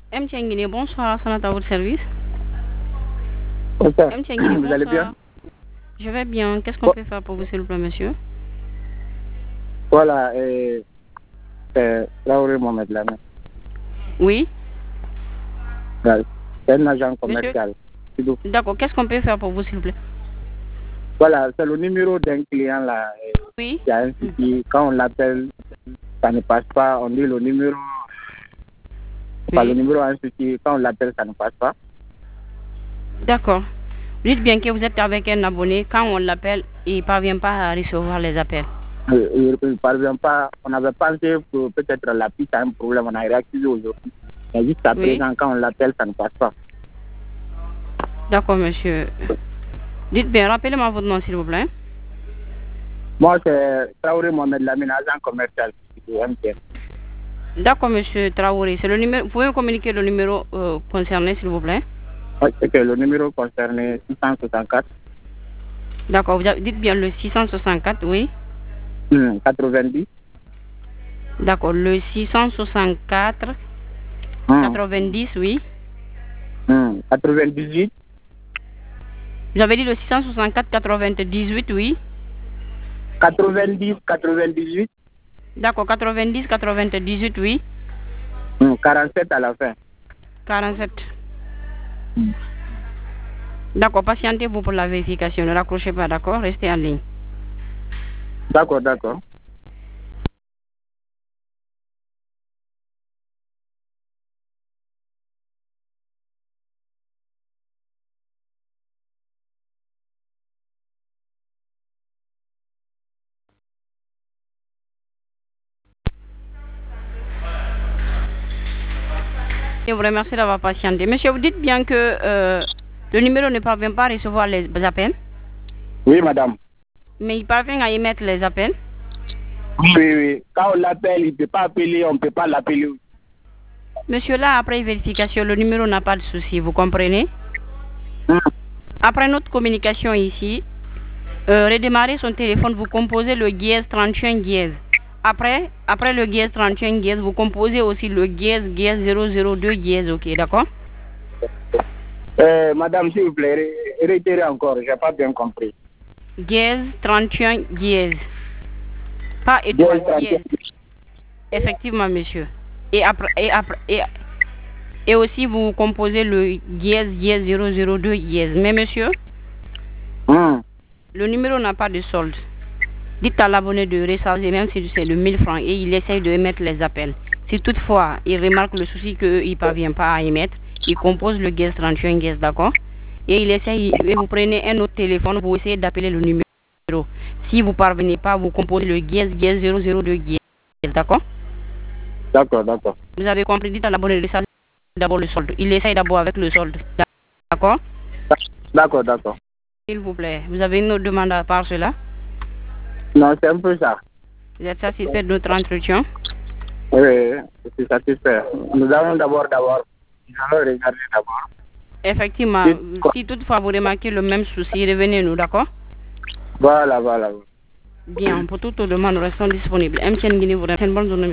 M. Tienguine, bonsoir, Sanat à votre service. Bonsoir. M. Tienguine, Vous allez bien? Je vais bien. Qu'est-ce qu'on peut faire pour vous, s'il vous plaît, monsieur? Voilà, Traoré Mohamed Lamé. Oui. C'est un agent commercial. D'accord. Qu'est-ce qu'on peut faire pour vous, s'il vous plaît? Voilà, c'est le numéro d'un client là. Oui. Qui a un souci. Quand on l'appelle, ça ne passe pas. On dit le numéro. Enfin, le numéro a un souci. Quand on l'appelle, ça ne passe pas. D'accord. Dites bien que vous êtes avec un abonné. Quand on l'appelle, il ne parvient pas à recevoir les appels. Il ne parvient pas. On avait pensé que peut-être la piste a un problème. On a réactivé aujourd'hui. Mais jusqu'à présent, quand on l'appelle, ça ne passe pas. D'accord, monsieur. Dites bien, rappelez-moi votre nom, s'il vous plaît. Moi, c'est Traoré Mohamed Lamine, agent commercial du MTN. D'accord, monsieur Traoré. C'est le numéro. Vous pouvez me communiquer le numéro concerné, s'il vous plaît? Oui, c'est le numéro concerné 664. D'accord, dites bien le 664, oui. 90. D'accord, le 664, 90, oui. 98. J'avais dit le 664, 98, oui. 90, 98. D'accord, 90, 98, oui. 47 à la fin. 47. D'accord, patientez-vous pour la vérification. Ne raccrochez pas, d'accord? Restez en ligne. D'accord, d'accord. Je vous remercie d'avoir patienté. Monsieur, vous dites bien que le numéro ne parvient pas à recevoir les appels? Oui, madame. Mais il parvient à émettre les appels? Oui, oui. Quand on l'appelle, il ne peut pas appeler, on ne peut pas l'appeler. Monsieur, là, après vérification, le numéro n'a pas de souci, vous comprenez? Après notre communication ici, redémarrer son téléphone, vous composez le dièse 31 dièse. Après le dièse 31 dièse, vous composez aussi le dièse 002 dièse, ok, d'accord? Madame, s'il vous plaît, réitérez encore, je n'ai pas bien compris. Dièse 31 dièse. Pas étoile, dièse. Effectivement, monsieur. Et aussi, vous composez le dièse 002 dièse. Mais monsieur, le numéro n'a pas de solde. Dites à l'abonné de recharger, même si c'est de 1000 francs, et il essaye de émettre les appels. Si toutefois, il remarque le souci qu'il ne parvient pas à émettre, il compose le dièse 31 dièse, d'accord? Et il essaye, et vous prenez un autre téléphone, vous essayez d'appeler le numéro. Si vous ne parvenez pas, vous composez le dièse 002 dièse, d'accord? D'accord, d'accord. Vous avez compris, dites à l'abonné de recharger d'abord le solde. Il essaye d'abord avec le solde, d'accord? D'accord, d'accord. S'il vous plaît, vous avez une autre demande à part cela? Non, c'est un peu ça. Vous êtes satisfait de notre entretien? Oui, je suis satisfait. Nous allons d'abord, nous allons regarder d'abord. Effectivement, si toutefois vous remarquez le même souci, revenez-nous, d'accord? Voilà, voilà. Bien, pour toute demande, nous restons disponibles. M. Tienguine vous remercie. Bonne journée.